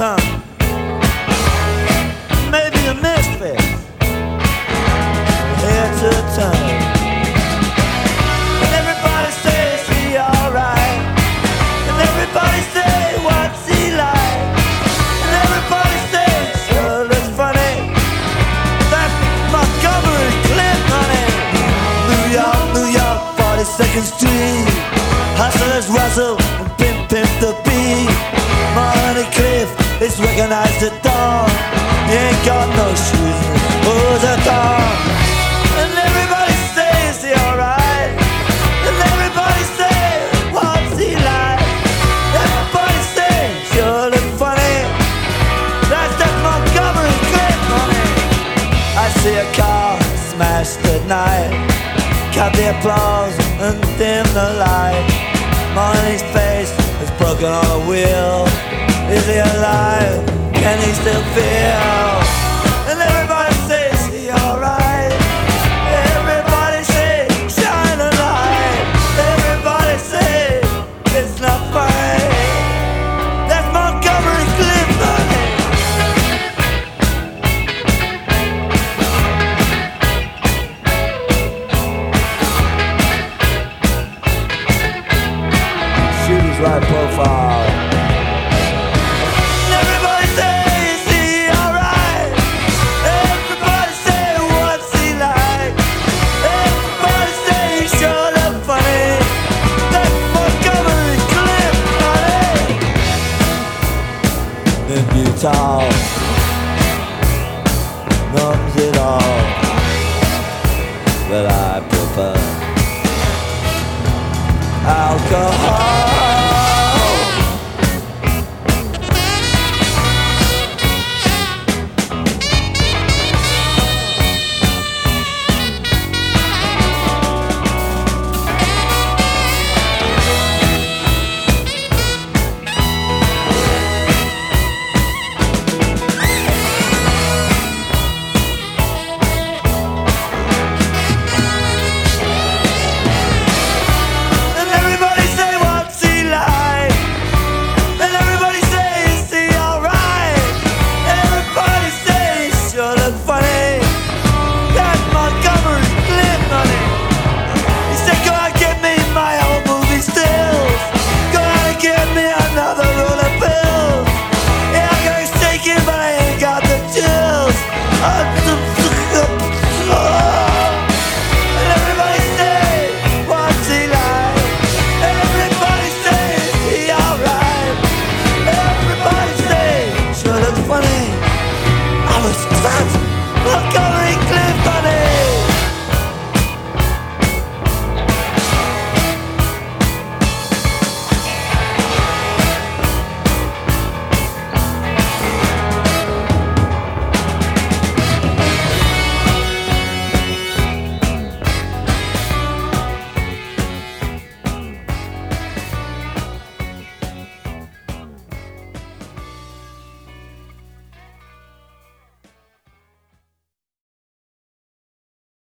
tongue. Maybe a misfit, here to turn. And everybody says he alright. And everybody say what's he like. And everybody says sure looks funny. That Montgomery Clint, honey. New York, 42nd Street. Hustlers rustle and pimp the beat. Money Cliff is recognized at dawn. He ain't got no shoes and his clothes are gone. And everybody says he alright. And everybody says what's he like. Everybody says sure look funny. That's that Montgomery Cliff, honey. I see a car smashed at night. Cut the applause and dim the light. Money's face is broken on a wheel. Is he alive? Can he still feel? And everybody says he alright. Everybody says shine a light. Everybody says it's not funny. That's Montgomery Cliff, honey. Shoot his right profile. Everybody says he alright. Everybody say what's he like. Everybody say he sure look funny. That Montgomery Cliff, honey. Then Utah numbs it all, but I prefer alcohol.